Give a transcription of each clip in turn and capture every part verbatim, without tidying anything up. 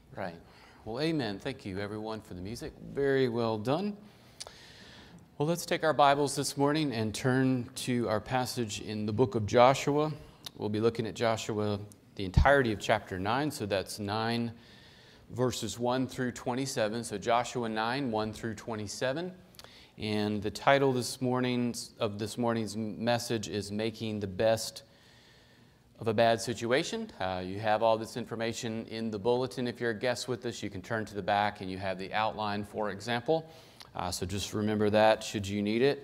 Right. Well, amen. Thank you, everyone, for the music. Very well done. Well, let's take our Bibles this morning and turn to our passage in the book of Joshua. We'll be looking at Joshua, the entirety of chapter nine, so that's nine verses one through twenty-seven. So Joshua nine, one through twenty-seven. And the title this morning's, of this morning's message is Making the Best of a Bad Situation. Uh, you have all this information in the bulletin. If you're a guest with us, you can turn to the back and you have the outline, for example. Uh, so just remember that should you need it.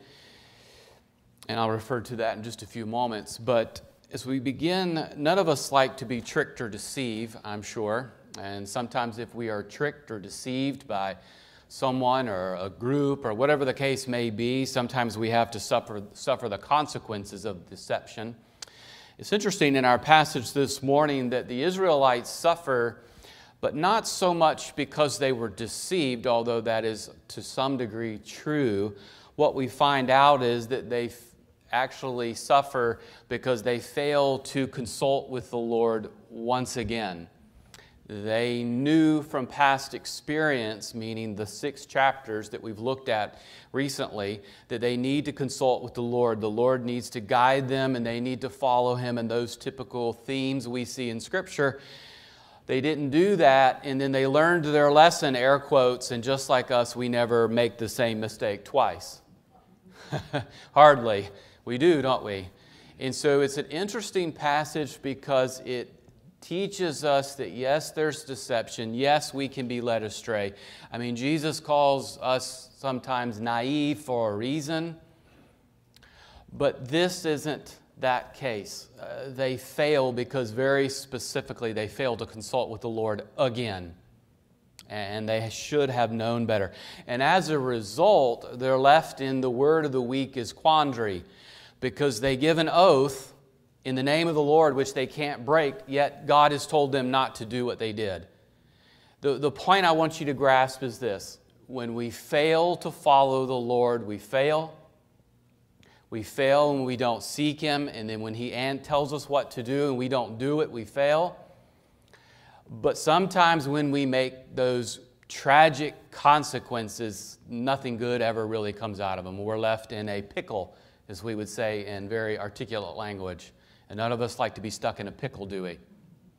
And I'll refer to that in just a few moments. But as we begin, none of us like to be tricked or deceived, I'm sure. And sometimes if we are tricked or deceived by someone or a group or whatever the case may be, sometimes we have to suffer, suffer the consequences of deception. It's interesting in our passage this morning that the Israelites suffer, but not so much because they were deceived, although that is to some degree true. What we find out is that they actually suffer because they fail to consult with the Lord once again. They knew from past experience, meaning the six chapters that we've looked at recently, that they need to consult with the Lord. The Lord needs to guide them and they need to follow Him, and those typical themes we see in Scripture. They didn't do that, and then they learned their lesson, air quotes, and just like us, we never make the same mistake twice. Hardly. We do, don't we? And so it's an interesting passage because it teaches us that yes, there's deception. Yes, we can be led astray. I mean, Jesus calls us sometimes naive for a reason, but this isn't that case. Uh, they fail because very specifically they fail to consult with the Lord again. And they should have known better. And as a result, they're left in the word of the week is quandary, because they give an oath in the name of the Lord, which they can't break, yet God has told them not to do what they did. The, the point I want you to grasp is this. When we fail to follow the Lord, we fail. We fail when we don't seek Him, and then when He tells us what to do and we don't do it, we fail. But sometimes when we make those tragic consequences, nothing good ever really comes out of them. We're left in a pickle, as we would say in very articulate language. And none of us like to be stuck in a pickle, do we?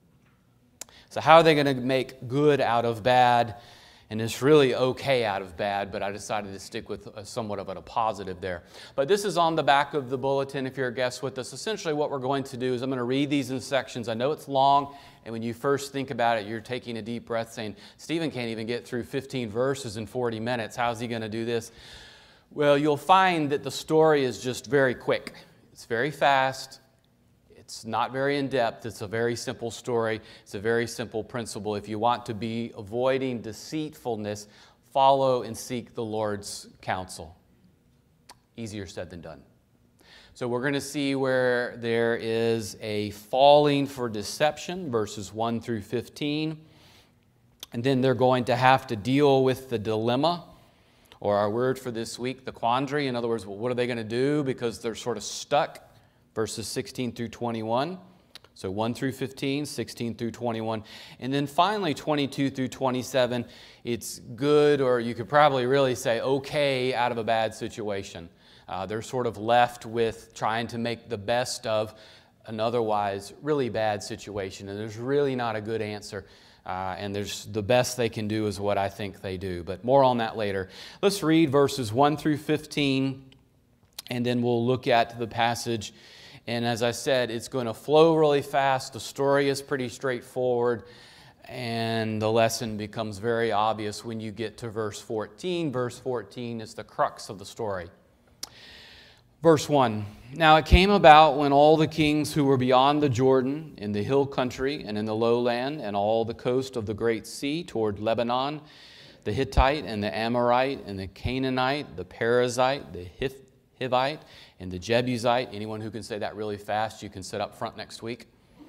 So how are they going to make good out of bad? And it's really okay out of bad, but I decided to stick with a, somewhat of a positive there. But this is on the back of the bulletin if you're a guest with us. Essentially what we're going to do is I'm going to read these in sections. I know it's long, and when you first think about it, you're taking a deep breath saying, Stephen can't even get through fifteen verses in forty minutes. How's he going to do this? Well, you'll find that the story is just very quick. It's very fast. It's not very in-depth. It's a very simple story. It's a very simple principle. If you want to be avoiding deceitfulness, follow and seek the Lord's counsel. Easier said than done. So we're going to see where there is a falling for deception, verses one through fifteen. And then they're going to have to deal with the dilemma, or our word for this week, the quandary. In other words, well, what are they going to do because they're sort of stuck? Verses sixteen through twenty-one. So one through fifteen, sixteen through twenty-one. And then finally twenty-two through twenty-seven. It's good, or you could probably really say okay, out of a bad situation. Uh, they're sort of left with trying to make the best of an otherwise really bad situation. And there's really not a good answer. Uh, and there's the best they can do is what I think they do. But more on that later. Let's read verses one through fifteen, and then we'll look at the passage. And as I said, it's going to flow really fast. The story is pretty straightforward. And the lesson becomes very obvious when you get to verse fourteen. Verse fourteen is the crux of the story. Verse one, Now it came about when all the kings who were beyond the Jordan, in the hill country and in the lowland, and all the coast of the great sea toward Lebanon, the Hittite and the Amorite and the Canaanite, the Perizzite, the Hivite, and the Jebusite, anyone who can say that really fast, you can sit up front next week,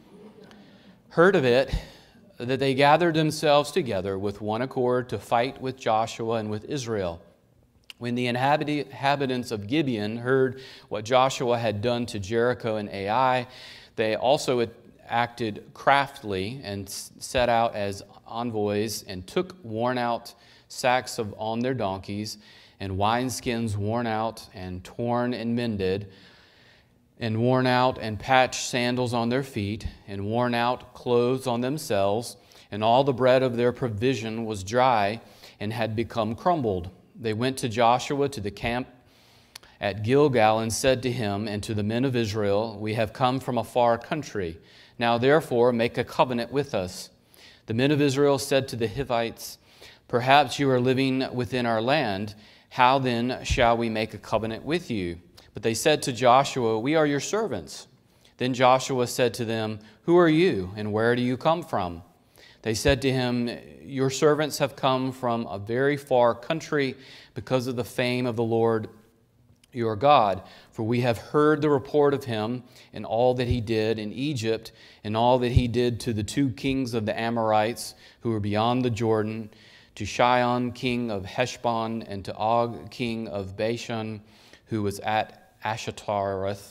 heard of it, that they gathered themselves together with one accord to fight with Joshua and with Israel. When the inhabitants of Gibeon heard what Joshua had done to Jericho and Ai, they also acted craftily and set out as envoys and took worn-out sacks of, on their donkeys and wineskins worn out and torn and mended, and worn out and patched sandals on their feet, and worn out clothes on themselves, and all the bread of their provision was dry and had become crumbled. They went to Joshua to the camp at Gilgal and said to him and to the men of Israel, "We have come from a far country. Now therefore make a covenant with us." The men of Israel said to the Hivites, "Perhaps you are living within our land. How then shall we make a covenant with you?" But they said to Joshua, "We are your servants." Then Joshua said to them, "Who are you, and where do you come from?" They said to him, "Your servants have come from a very far country because of the fame of the Lord your God. For we have heard the report of him and all that he did in Egypt and all that he did to the two kings of the Amorites who were beyond the Jordan, to Sihon, king of Heshbon, and to Og, king of Bashan, who was at Ashtaroth.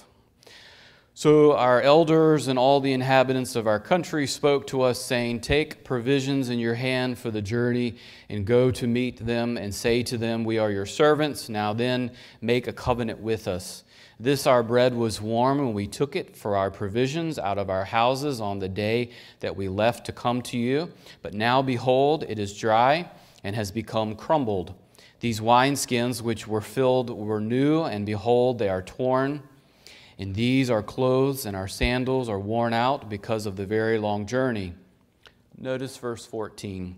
So our elders and all the inhabitants of our country spoke to us, saying, Take provisions in your hand for the journey, and go to meet them, and say to them, We are your servants. Now then, make a covenant with us. This our bread was warm, and we took it for our provisions out of our houses on the day that we left to come to you. But now, behold, it is dry and has become crumbled. These wineskins which were filled were new, and behold, they are torn. And these our clothes and our sandals are worn out because of the very long journey. Notice verse fourteen.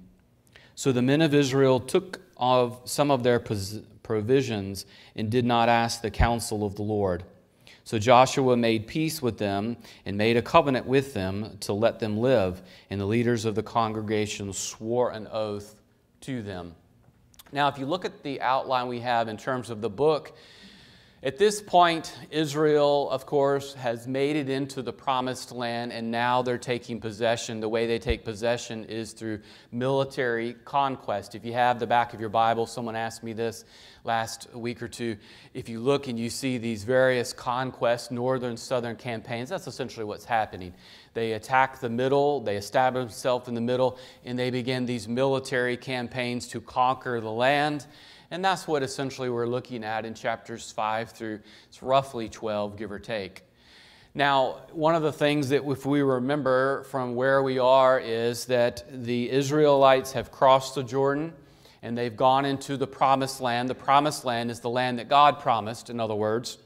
So the men of Israel took of some of their provisions and did not ask the counsel of the Lord. So Joshua made peace with them and made a covenant with them to let them live. And the leaders of the congregation swore an oath to them. Now, if you look at the outline we have in terms of the book, at this point, Israel, of course, has made it into the promised land, and now they're taking possession. The way they take possession is through military conquest. If you have the back of your Bible, someone asked me this last week or two. If you look and you see these various conquest, northern, southern campaigns, that's essentially what's happening. They attack the middle, they establish themselves in the middle, and they begin these military campaigns to conquer the land. And that's what essentially we're looking at in chapters five through it's roughly twelve, give or take. Now, one of the things that if we remember from where we are is that the Israelites have crossed the Jordan and they've gone into the promised land. The promised land is the land that God promised, in other words.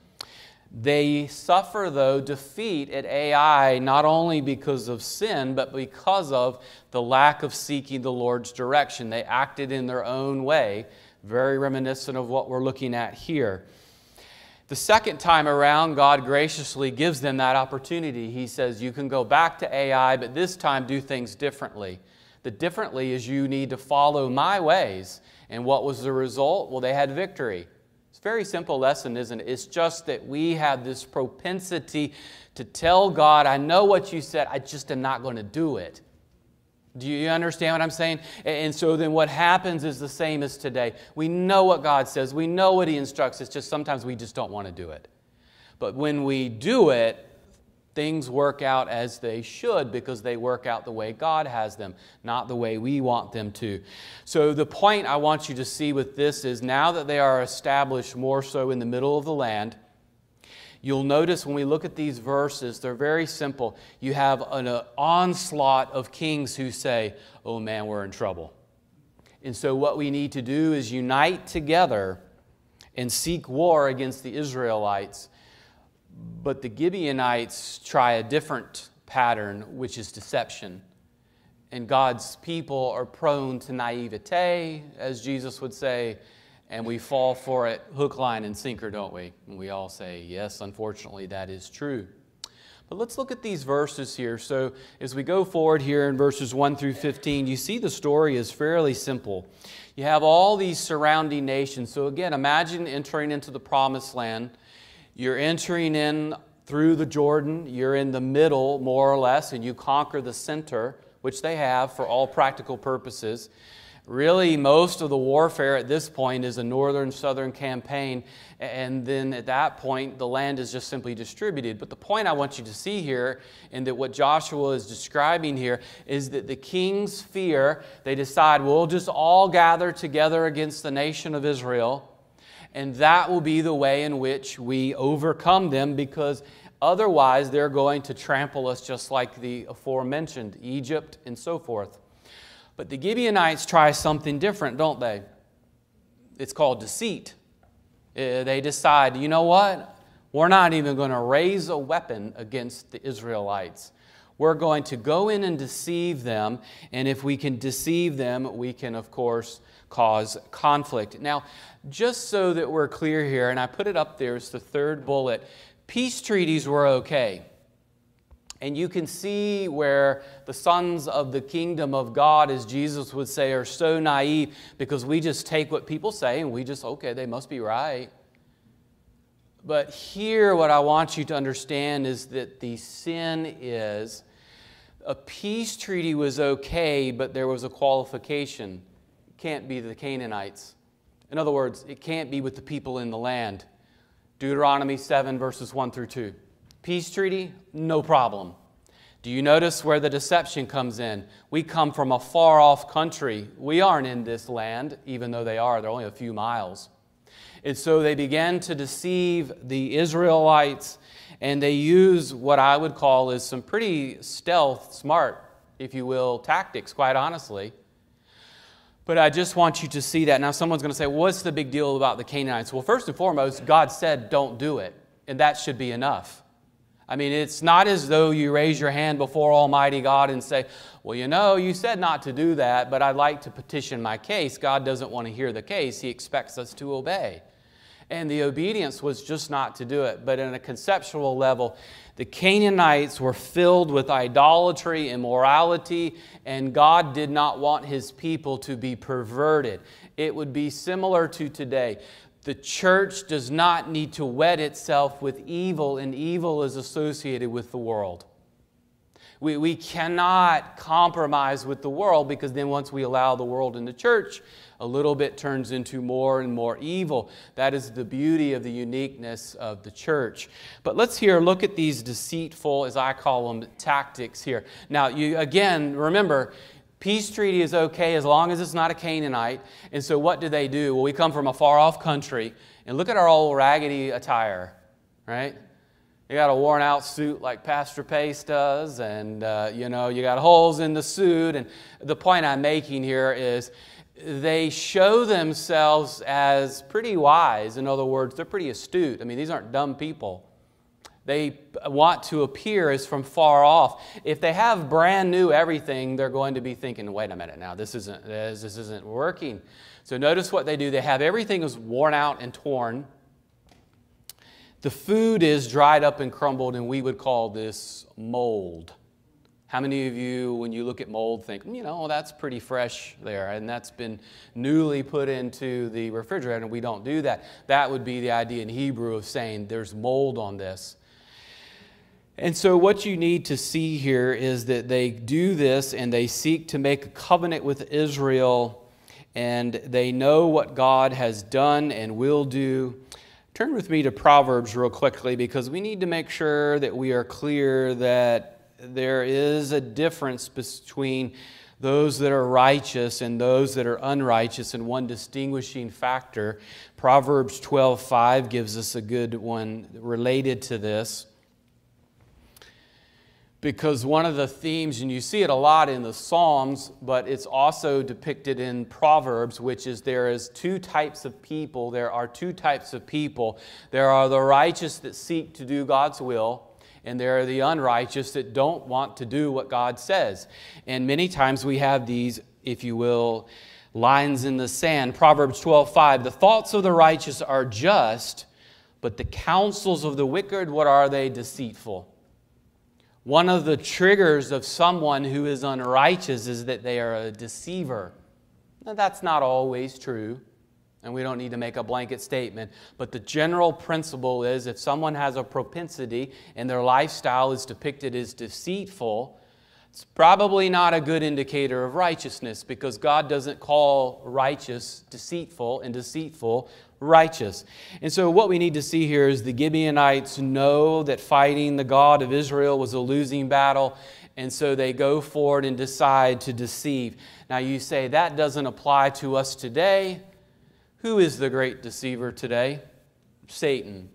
They suffer, though, defeat at Ai, not only because of sin, but because of the lack of seeking the Lord's direction. They acted in their own way. Very reminiscent of what we're looking at here. The second time around, God graciously gives them that opportunity. He says, you can go back to Ai, but this time do things differently. The differently is you need to follow my ways. And what was the result? Well, they had victory. It's a very simple lesson, isn't it? It's just that we have this propensity to tell God, I know what you said, I just am not going to do it. Do you understand what I'm saying? And so then what happens is the same as today. We know what God says. We know what He instructs. It's just sometimes we just don't want to do it. But when we do it, things work out as they should because they work out the way God has them, not the way we want them to. So the point I want you to see with this is now that they are established more so in the middle of the land, you'll notice when we look at these verses, they're very simple. You have an uh, onslaught of kings who say, oh man, we're in trouble. And so what we need to do is unite together and seek war against the Israelites. But the Gibeonites try a different pattern, which is deception. And God's people are prone to naivete, as Jesus would say, and we fall for it hook, line, and sinker, don't we? And we all say, yes, unfortunately, that is true. But let's look at these verses here. So as we go forward here in verses one through fifteen, you see the story is fairly simple. You have all these surrounding nations. So again, imagine entering into the promised land. You're entering in through the Jordan. You're in the middle, more or less, and you conquer the center, which they have for all practical purposes. Really, most of the warfare at this point is a northern-southern campaign, and then at that point, the land is just simply distributed. But the point I want you to see here, and that what Joshua is describing here, is that the king's fear, they decide, we'll just all gather together against the nation of Israel, and that will be the way in which we overcome them, because otherwise they're going to trample us just like the aforementioned Egypt and so forth. But the Gibeonites try something different, don't they? It's called deceit. Uh, they decide, you know what? We're not even going to raise a weapon against the Israelites. We're going to go in and deceive them, and if we can deceive them, we can, of course, cause conflict. Now, just so that we're clear here, and I put it up there, it's the third bullet, peace treaties were okay. And you can see where the sons of the kingdom of God, as Jesus would say, are so naive because we just take what people say and we just, okay, they must be right. But here what I want you to understand is that the sin is a peace treaty was okay, but there was a qualification. It can't be the Canaanites. In other words, it can't be with the people in the land. Deuteronomy seven, verses one through two. Peace treaty, no problem. Do you notice where the deception comes in? We come from a far-off country. We aren't in this land, even though they are. They're only a few miles. And so they began to deceive the Israelites, and they use what I would call is some pretty stealth, smart, if you will, tactics, quite honestly. But I just want you to see that. Now someone's going to say, what's the big deal about the Canaanites? Well, first and foremost, God said don't do it, and that should be enough. I mean, it's not as though you raise your hand before Almighty God and say, well, you know, you said not to do that, but I'd like to petition my case. God doesn't want to hear the case. He expects us to obey. And the obedience was just not to do it. But in a conceptual level, the Canaanites were filled with idolatry, immorality, and God did not want His people to be perverted. It would be similar to today. The church does not need to wed itself with evil, and evil is associated with the world. We, we cannot compromise with the world, because then once we allow the world in the church, a little bit turns into more and more evil. That is the beauty of the uniqueness of the church. But let's here look at these deceitful, as I call them, tactics here. Now, you again, remember, peace treaty is okay as long as it's not a Canaanite. And so what do they do? Well, we come from a far-off country, and look at our old raggedy attire, right? You got a worn-out suit like Pastor Pace does, and uh, you know, you got holes in the suit. And the point I'm making here is they show themselves as pretty wise. In other words, they're pretty astute. I mean, these aren't dumb people. They want to appear as from far off. If they have brand new everything, they're going to be thinking, wait a minute now, this isn't, this, this isn't working. So notice what they do. They have everything is worn out and torn. The food is dried up and crumbled, and we would call this mold. How many of you, when you look at mold, think, you know, that's pretty fresh there, and that's been newly put into the refrigerator, and we don't do that. That would be the idea in Hebrew of saying there's mold on this. And so what you need to see here is that they do this, and they seek to make a covenant with Israel, and they know what God has done and will do. Turn with me to Proverbs real quickly, because we need to make sure that we are clear that there is a difference between those that are righteous and those that are unrighteous, and one distinguishing factor. Proverbs twelve five gives us a good one related to this. Because one of the themes, and you see it a lot in the Psalms, but it's also depicted in Proverbs, which is there is two types of people. There are two types of people. There are the righteous that seek to do God's will, and there are the unrighteous that don't want to do what God says. And many times we have these, if you will, lines in the sand. Proverbs twelve five, the thoughts of the righteous are just, but the counsels of the wicked, what are they? Deceitful. One of the triggers of someone who is unrighteous is that they are a deceiver. Now, that's not always true, and we don't need to make a blanket statement, but the general principle is if someone has a propensity and their lifestyle is depicted as deceitful, It's probably not a good indicator of righteousness, because God doesn't call righteous deceitful and deceitful righteous. And so what we need to see here is the Gibeonites know that fighting the God of Israel was a losing battle, and so they go forward and decide to deceive. Now you say, that doesn't apply to us today. Who is the great deceiver today? Satan.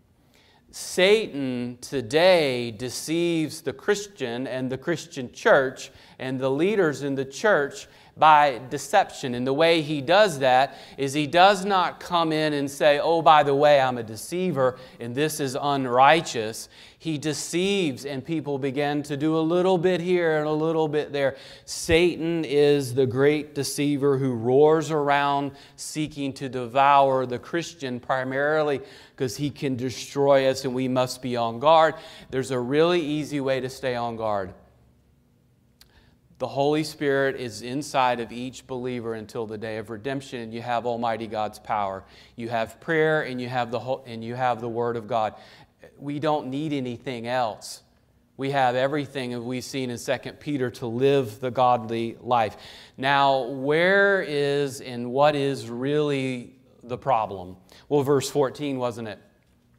Satan today deceives the Christian and the Christian church and the leaders in the church by deception. And the way he does that is he does not come in and say, oh, by the way, I'm a deceiver and this is unrighteous. He deceives, and people begin to do a little bit here and a little bit there. Satan is the great deceiver who roars around seeking to devour the Christian, primarily because he can destroy us and we must be on guard. There's a really easy way to stay on guard. The Holy Spirit is inside of each believer until the day of redemption, and you have Almighty God's power. You have prayer, and you have the whole, and you have the Word of God. We don't need anything else. We have everything, as we've seen in Second Peter, to live the godly life. Now, where is and what is really the problem? Well, verse fourteen, wasn't it?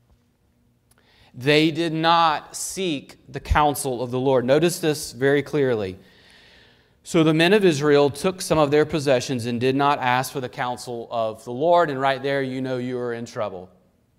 They did not seek the counsel of the Lord. Notice this very clearly. So the men of Israel took some of their possessions and did not ask for the counsel of the Lord. And right there, you know you are in trouble.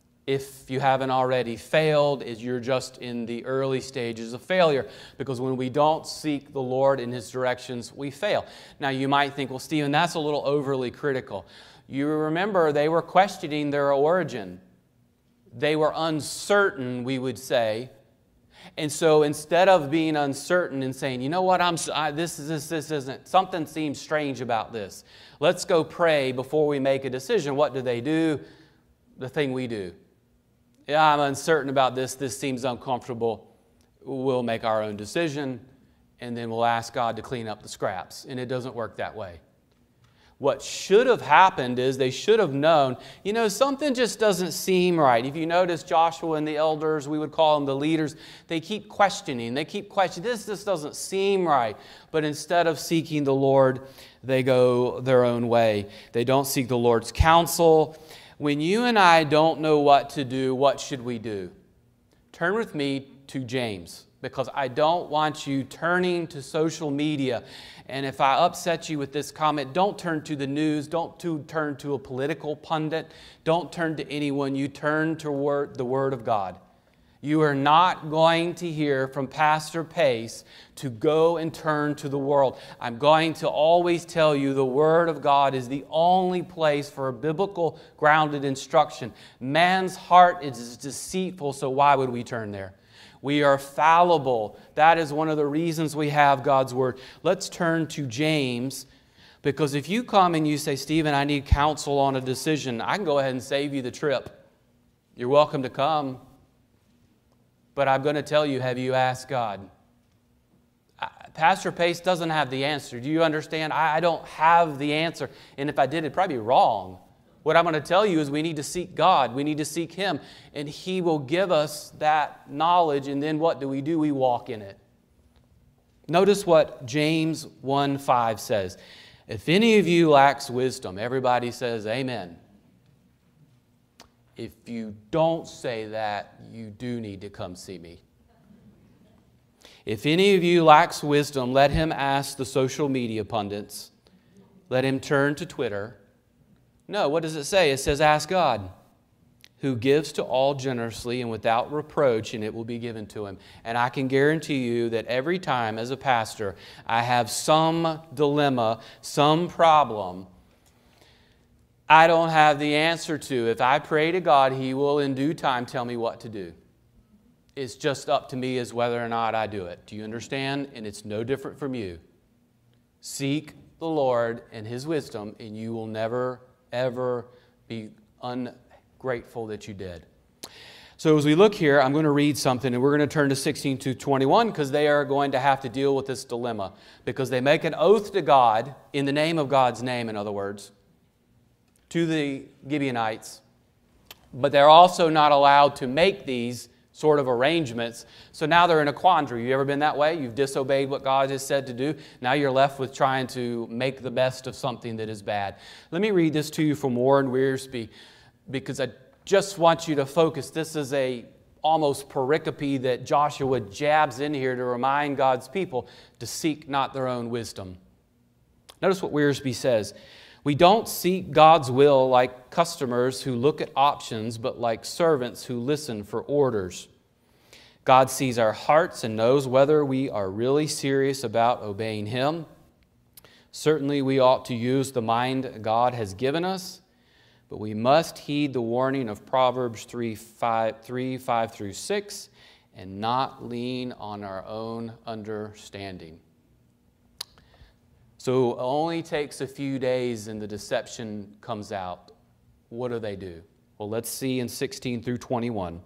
If you haven't already failed, is you're just in the early stages of failure. Because when we don't seek the Lord in His directions, we fail. Now you might think, well, Stephen, that's a little overly critical. You remember they were questioning their origin. They were uncertain, we would say. And so instead of being uncertain and saying, you know what, I'm I, this is this this isn't something seems strange about this. Let's go pray before we make a decision. What do they do? The thing we do. Yeah, I'm uncertain about this. This seems uncomfortable. We'll make our own decision, and then we'll ask God to clean up the scraps. And it doesn't work that way. What should have happened is they should have known, you know, something just doesn't seem right. If you notice Joshua and the elders, we would call them the leaders, they keep questioning. They keep questioning, this just doesn't seem right. But instead of seeking the Lord, they go their own way. They don't seek the Lord's counsel. When you and I don't know what to do, what should we do? Turn with me to James, because I don't want you turning to social media. And if I upset you with this comment, don't turn to the news. Don't to turn to a political pundit. Don't turn to anyone. You turn to word, the Word of God. You are not going to hear from Pastor Pace to go and turn to the world. I'm going to always tell you the Word of God is the only place for a biblical grounded instruction. Man's heart is deceitful, so why would we turn there? We are fallible. That is one of the reasons we have God's Word. Let's turn to James, because if you come and you say, Stephen, I need counsel on a decision, I can go ahead and save you the trip. You're welcome to come. But I'm going to tell you, have you asked God? Pastor Pace doesn't have the answer. Do you understand? I don't have the answer. And if I did, it'd probably be wrong. What I'm going to tell you is we need to seek God. We need to seek Him. And He will give us that knowledge. And then what do we do? We walk in it. Notice what James one five says. If any of you lacks wisdom, everybody says amen. If you don't say that, you do need to come see me. If any of you lacks wisdom, let him ask the social media pundits. Let him turn to Twitter. No, what does it say? It says, ask God, who gives to all generously and without reproach, and it will be given to him. And I can guarantee you that every time as a pastor I have some dilemma, some problem I don't have the answer to. If I pray to God, He will in due time tell me what to do. It's just up to me as whether or not I do it. Do you understand? And it's no different from you. Seek the Lord and His wisdom, and you will never ever be ungrateful that you did. So as we look here, I'm going to read something, and we're going to turn to sixteen to twenty-one, because they are going to have to deal with this dilemma. Because they make an oath to God, in the name of God's name, in other words, to the Gibeonites, but they're also not allowed to make these sort of arrangements. So now they're in a quandary. You ever been that way? You've disobeyed what God has said to do. Now you're left with trying to make the best of something that is bad. Let me read this to you from Warren Wiersbe, because I just want you to focus. This is a almost pericope that Joshua jabs in here to remind God's people to seek not their own wisdom. Notice what Wiersbe says. We don't seek God's will like customers who look at options, but like servants who listen for orders. God sees our hearts and knows whether we are really serious about obeying Him. Certainly we ought to use the mind God has given us, but we must heed the warning of Proverbs three, five, three, five through six, and not lean on our own understanding. So it only takes a few days and the deception comes out. What do they do? Well, let's see in sixteen through twenty-one.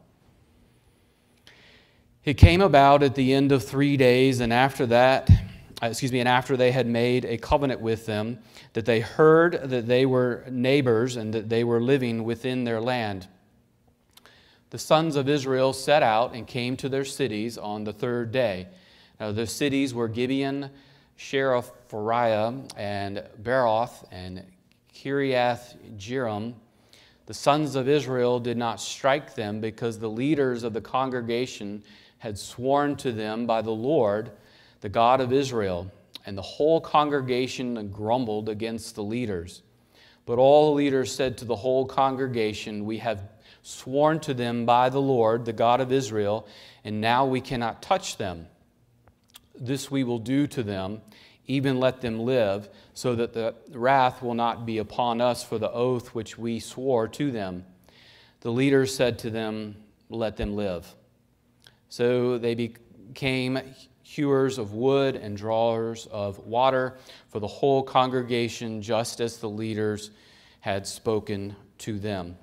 It came about at the end of three days, and after that, excuse me, and after they had made a covenant with them, that they heard that they were neighbors and that they were living within their land. The sons of Israel set out and came to their cities on the third day. Now the cities were Gibeon, Sheraphariah, and Beeroth, and Kiriath-Jearim. The sons of Israel did not strike them because the leaders of the congregation had sworn to them by the Lord, the God of Israel, and the whole congregation grumbled against the leaders. But all the leaders said to the whole congregation, we have sworn to them by the Lord, the God of Israel, and now we cannot touch them. This we will do to them, even let them live, so that the wrath will not be upon us for the oath which we swore to them. The leaders said to them, let them live. So they became hewers of wood and drawers of water for the whole congregation, just as the leaders had spoken to them.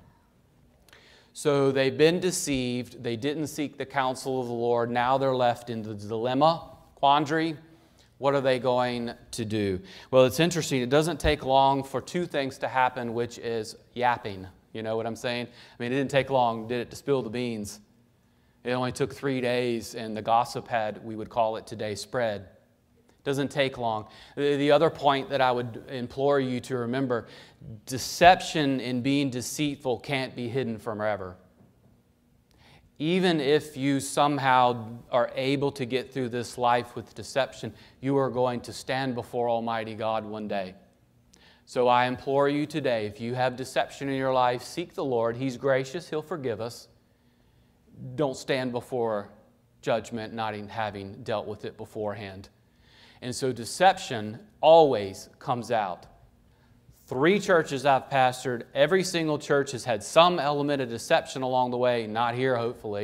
So they've been deceived. They didn't seek the counsel of the Lord. Now they're left in the dilemma, quandary. What are they going to do? Well, it's interesting. It doesn't take long for two things to happen, which is yapping. You know what I'm saying? I mean, it didn't take long, did it, to spill the beans? It only took three days, and the gossip had, we would call it today, spread. It doesn't take long. The other point that I would implore you to remember, deception and being deceitful can't be hidden forever. Even if you somehow are able to get through this life with deception, you are going to stand before Almighty God one day. So I implore you today, if you have deception in your life, seek the Lord. He's gracious. He'll forgive us. Don't stand before judgment not even having dealt with it beforehand. And so deception always comes out. Three churches I've pastored, every single church has had some element of deception along the way, not here hopefully.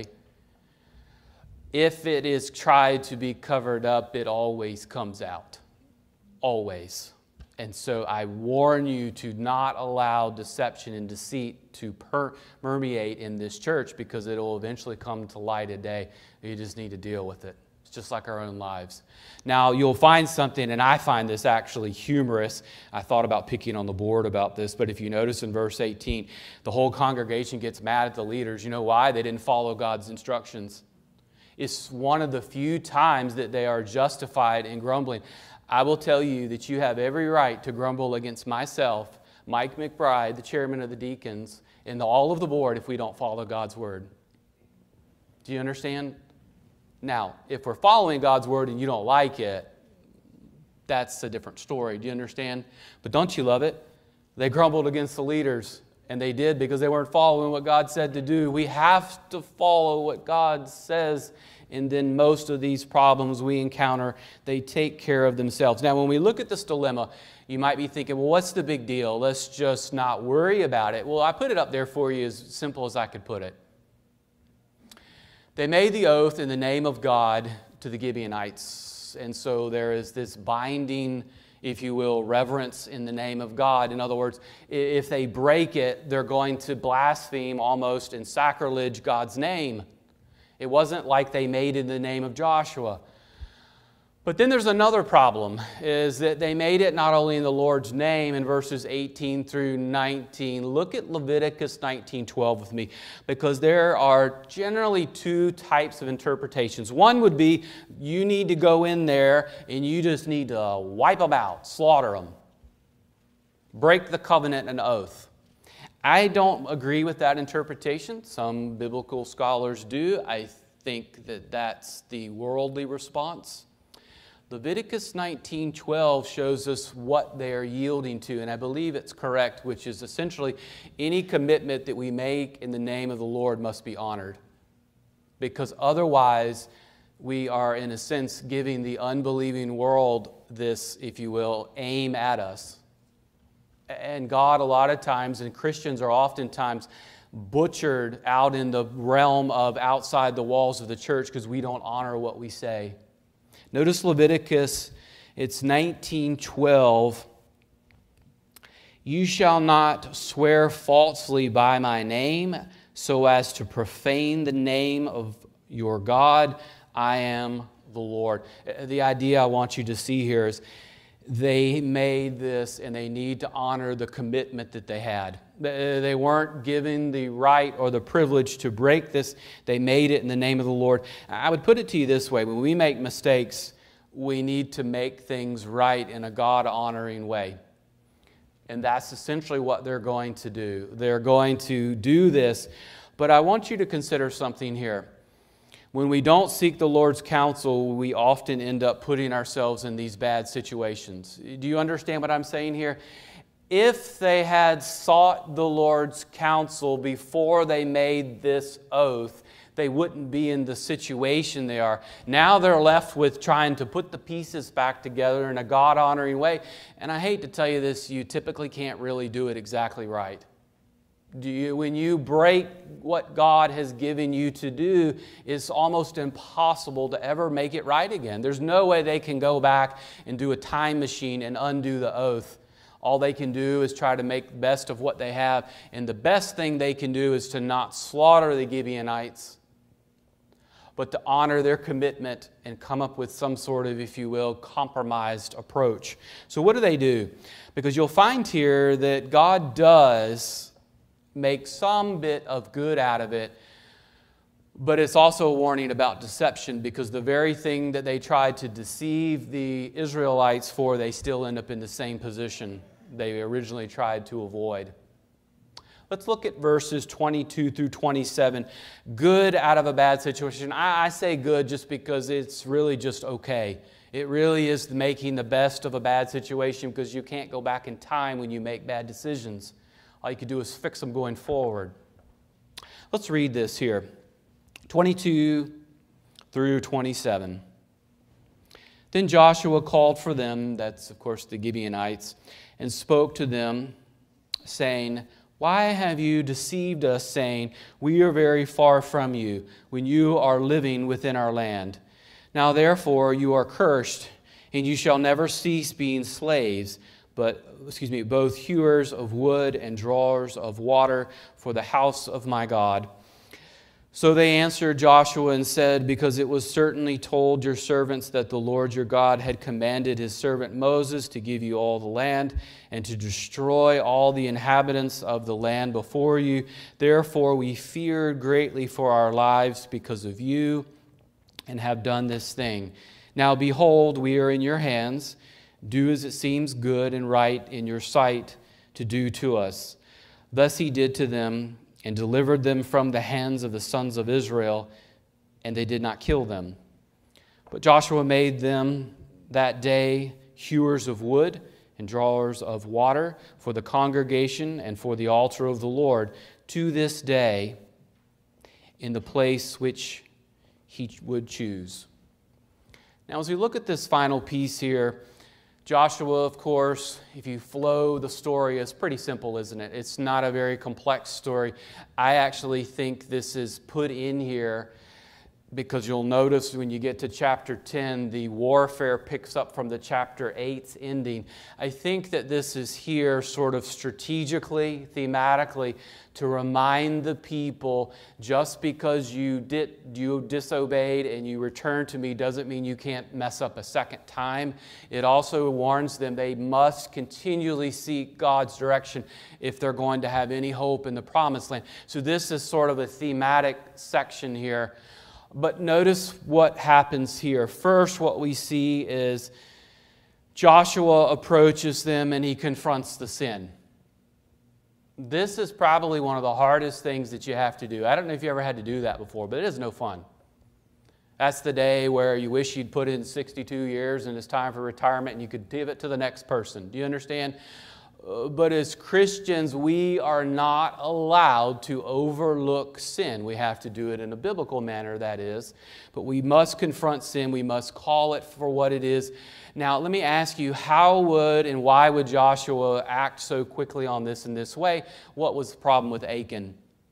If it is tried to be covered up, it always comes out. Always. And so I warn you to not allow deception and deceit to per- permeate in this church, because it will eventually come to light a day. You just need to deal with it. It's just like our own lives. Now, you'll find something, and I find this actually humorous. I thought about picking on the board about this, but if you notice in verse eighteen, the whole congregation gets mad at the leaders. You know why? They didn't follow God's instructions. It's one of the few times that they are justified in grumbling. I will tell you that you have every right to grumble against myself, Mike McBride, the chairman of the deacons, and all of the board if we don't follow God's word. Do you understand? Now, if we're following God's word and you don't like it, that's a different story. Do you understand? But don't you love it? They grumbled against the leaders, and they did because they weren't following what God said to do. We have to follow what God says. And then most of these problems we encounter, they take care of themselves. Now, when we look at this dilemma, you might be thinking, well, what's the big deal? Let's just not worry about it. Well, I put it up there for you as simple as I could put it. They made the oath in the name of God to the Gibeonites. And so there is this binding, if you will, reverence in the name of God. In other words, if they break it, they're going to blaspheme almost and sacrilege God's name. It wasn't like they made it in the name of Joshua. But then there's another problem, is that they made it not only in the Lord's name in verses eighteen through nineteen. Look at Leviticus nineteen twelve with me, because there are generally two types of interpretations. One would be you need to go in there and you just need to wipe them out, slaughter them, break the covenant and oath. I don't agree with that interpretation. Some biblical scholars do. I think that that's the worldly response. Leviticus nineteen twelve shows us what they are yielding to, and I believe it's correct, which is essentially any commitment that we make in the name of the Lord must be honored. Because otherwise, we are, in a sense, giving the unbelieving world this, if you will, aim at us. And God, a lot of times, and Christians are oftentimes butchered out in the realm of outside the walls of the church because we don't honor what we say. Notice Leviticus, it's nineteen twelve. You shall not swear falsely by my name so as to profane the name of your God. I am the Lord. The idea I want you to see here is they made this and they need to honor the commitment that they had. They weren't given the right or the privilege to break this. They made it in the name of the Lord. I would put it to you this way. When we make mistakes, we need to make things right in a God-honoring way. And that's essentially what they're going to do. They're going to do this. But I want you to consider something here. When we don't seek the Lord's counsel, we often end up putting ourselves in these bad situations. Do you understand what I'm saying here? If they had sought the Lord's counsel before they made this oath, they wouldn't be in the situation they are. Now they're left with trying to put the pieces back together in a God-honoring way. And I hate to tell you this, you typically can't really do it exactly right. Do you, when you break what God has given you to do, it's almost impossible to ever make it right again. There's no way they can go back and do a time machine and undo the oath. All they can do is try to make the best of what they have. And the best thing they can do is to not slaughter the Gibeonites, but to honor their commitment and come up with some sort of, if you will, compromised approach. So what do they do? Because you'll find here that God does make some bit of good out of it, but it's also a warning about deception, because the very thing that they tried to deceive the Israelites for, they still end up in the same position they originally tried to avoid. Let's look at verses twenty-two through twenty-seven. Good out of a bad situation. I, I say good just because it's really just okay. It really is making the best of a bad situation, because you can't go back in time when you make bad decisions. All you can do is fix them going forward. Let's read this here. twenty-two through twenty-seven. Then Joshua called for them, that's of course the Gibeonites, and spoke to them, saying, Why have you deceived us, saying, We are very far from you, when you are living within our land? Now therefore you are cursed, and you shall never cease being slaves, but, excuse me, both hewers of wood and drawers of water for the house of my God. So they answered Joshua and said, Because it was certainly told your servants that the Lord your God had commanded his servant Moses to give you all the land and to destroy all the inhabitants of the land before you. Therefore we feared greatly for our lives because of you and have done this thing. Now behold, we are in your hands. Do as it seems good and right in your sight to do to us. Thus he did to them, and delivered them from the hands of the sons of Israel, and they did not kill them. But Joshua made them that day hewers of wood and drawers of water for the congregation and for the altar of the Lord to this day in the place which he would choose. Now, as we look at this final piece here, Joshua, of course, if you flow the story, is pretty simple, isn't it? It's not a very complex story. I actually think this is put in here because you'll notice when you get to chapter ten, the warfare picks up from the chapter eight's ending. I think that this is here sort of strategically, thematically, to remind the people just because you did you disobeyed and you returned to me doesn't mean you can't mess up a second time. It also warns them they must continually seek God's direction if they're going to have any hope in the promised land. So this is sort of a thematic section here. But notice what happens here. First, what we see is Joshua approaches them and he confronts the sin. This is probably one of the hardest things that you have to do. I don't know if you ever had to do that before, but it is no fun. That's the day where you wish you'd put in sixty-two years and it's time for retirement and you could give it to the next person. Do you understand? But as Christians, we are not allowed to overlook sin. We have to do it in a biblical manner, that is. But we must confront sin. We must call it for what it is. Now, let me ask you, how would and why would Joshua act so quickly on this in this way? What was the problem with Achan?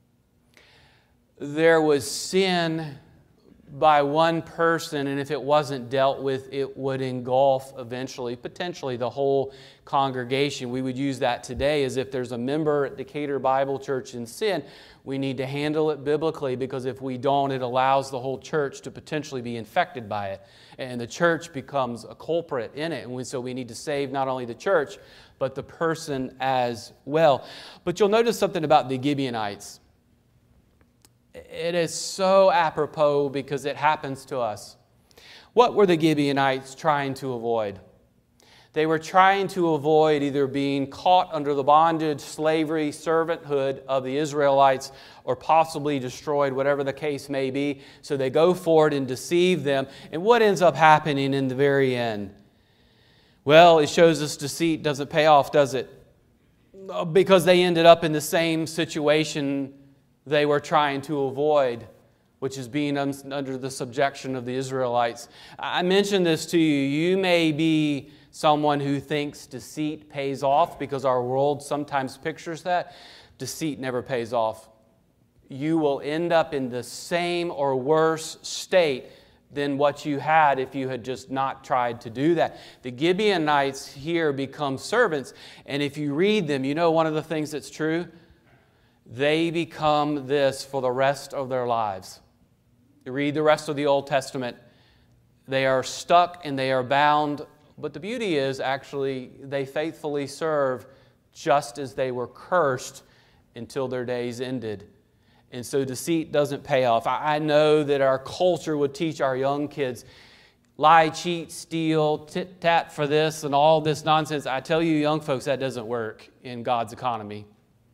There was sin by one person, and if it wasn't dealt with, it would engulf eventually, potentially, the whole congregation. We would use that today as if there's a member at Decatur Bible Church in sin, we need to handle it biblically, because if we don't, it allows the whole church to potentially be infected by it, and the church becomes a culprit in it. And we, so we need to save not only the church, but the person as well. But you'll notice something about the Gibeonites. It is so apropos because it happens to us. What were the Gibeonites trying to avoid? They were trying to avoid either being caught under the bondage, slavery, servanthood of the Israelites, or possibly destroyed, whatever the case may be. So they go forward and deceive them. And what ends up happening in the very end? Well, it shows us deceit doesn't pay off, does it? Because they ended up in the same situation they were trying to avoid, which is being under the subjection of the Israelites. I mentioned this to you. You may be someone who thinks deceit pays off because our world sometimes pictures that. Deceit never pays off. You will end up in the same or worse state than what you had if you had just not tried to do that. The Gibeonites here become servants, and if you read them, you know one of the things that's true? They become this for the rest of their lives. You read the rest of the Old Testament, they are stuck and they are bound, but the beauty is actually they faithfully serve just as they were cursed until their days ended. And so deceit doesn't pay off. I know that our culture would teach our young kids, lie, cheat, steal, tit-tat for this and all this nonsense. I tell you young folks, that doesn't work in God's economy.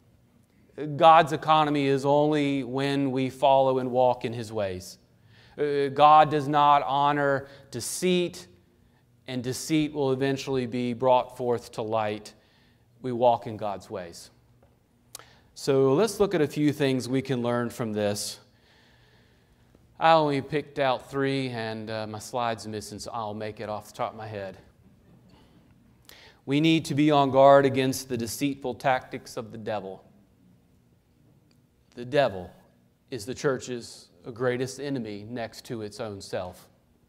God's economy is only when we follow and walk in His ways. God does not honor deceit, and deceit will eventually be brought forth to light. We walk in God's ways. So let's look at a few things we can learn from this. I only picked out three, and uh, my slide's missing, so I'll make it off the top of my head. We need to be on guard against the deceitful tactics of the devil. The devil is the church's greatest enemy next to its own self.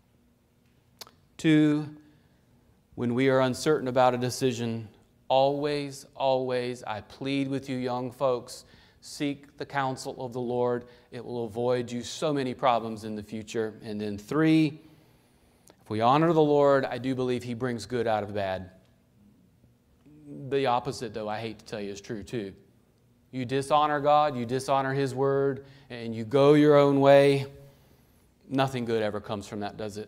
Two, when we are uncertain about a decision, always, always, I plead with you young folks, seek the counsel of the Lord. It will avoid you so many problems in the future. And then three, if we honor the Lord, I do believe He brings good out of bad. The opposite, though, I hate to tell you, is true too. You dishonor God, you dishonor His word, and you go your own way, nothing good ever comes from that, does it?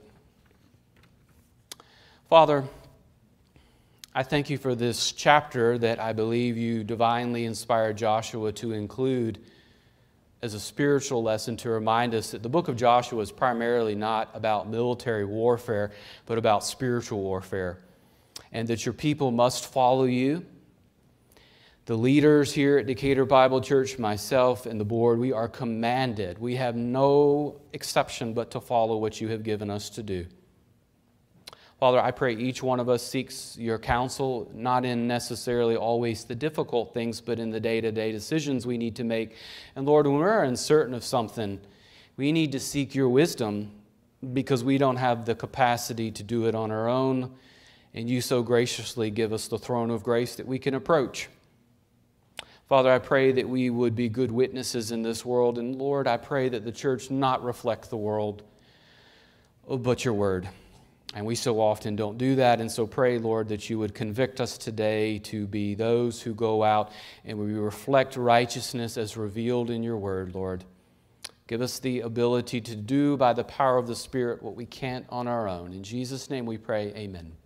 Father, I thank you for this chapter that I believe you divinely inspired Joshua to include as a spiritual lesson to remind us that the book of Joshua is primarily not about military warfare, but about spiritual warfare, and that your people must follow you. The leaders here at Decatur Bible Church, myself and the board, we are commanded. We have no exception but to follow what you have given us to do. Father, I pray each one of us seeks your counsel, not in necessarily always the difficult things, but in the day-to-day decisions we need to make. And Lord, when we're uncertain of something, We need to seek your wisdom because we don't have the capacity to do it on our own. And you so graciously give us the throne of grace that we can approach. Father, I pray that we would be good witnesses in this world. And Lord, I pray that the church not reflect the world, but your word. And we so often don't do that. And so pray, Lord, that you would convict us today to be those who go out and we reflect righteousness as revealed in your word, Lord. Give us the ability to do by the power of the Spirit what we can't on our own. In Jesus' name we pray, amen.